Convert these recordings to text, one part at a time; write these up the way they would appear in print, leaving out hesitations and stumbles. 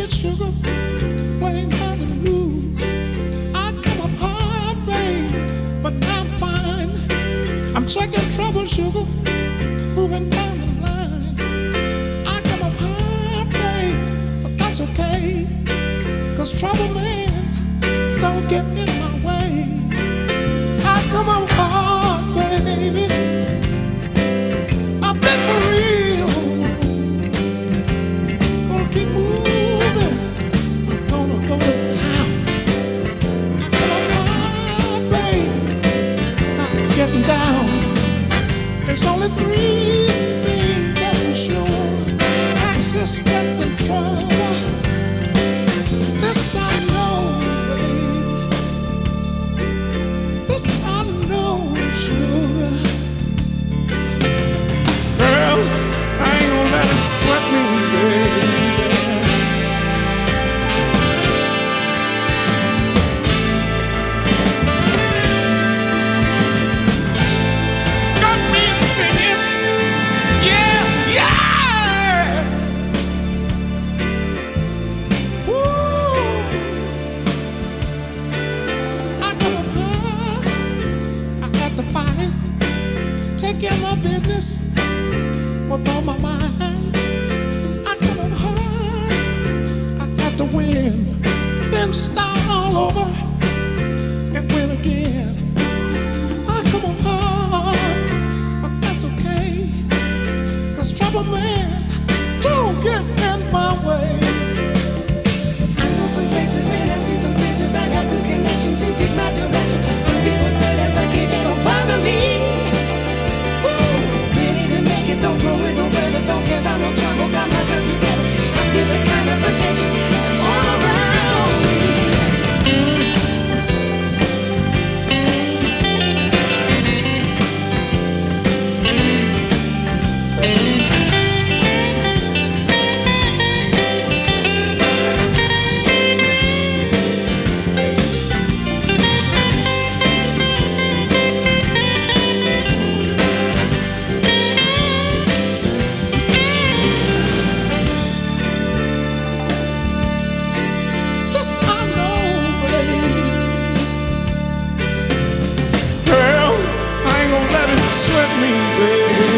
it, sugar, playing by the rules. I come up hard, babe, but now I'm fine. I'm checking trouble, sugar, moving down the line. I come up hard, babe, but that's okay, 'cause trouble, man, don't get in my way. I come up hard, baby, I've been for real. Gonna keep moving, gonna go to town. I come up hard, baby, not getting down. There's only three things that I'm sure: taxes, death, and trouble. This I know, baby. This I know, sugar. Girl, I ain't gonna let it sweat me, baby. Got me singing, yeah, yeah. Woo. I come up hard, I had to fight, take care of my business with all my mind. I come up hard, I had to win, then start all over and win again. I come up hard, but that's okay, 'cause trouble, man, don't get in my way. I know some places and I see some places. I got good connections and dig my direction. When people say that's a kid, they don't bother me. Ready to make it, don't throw it, don't burn it, don't care about no trouble. Got myself together. I feel the kind of protection that's all around me. This I know, baby. Girl, I ain't gonna let it sweat me, baby.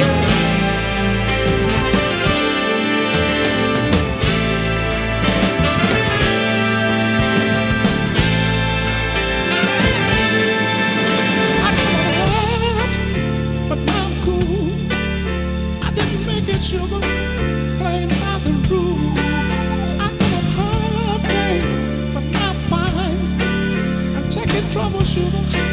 I come hard, but now I'm cool. I didn't make it, sugar, playing by the rules. I come up hard, babe, but I'm fine. I'm taking trouble, sugar,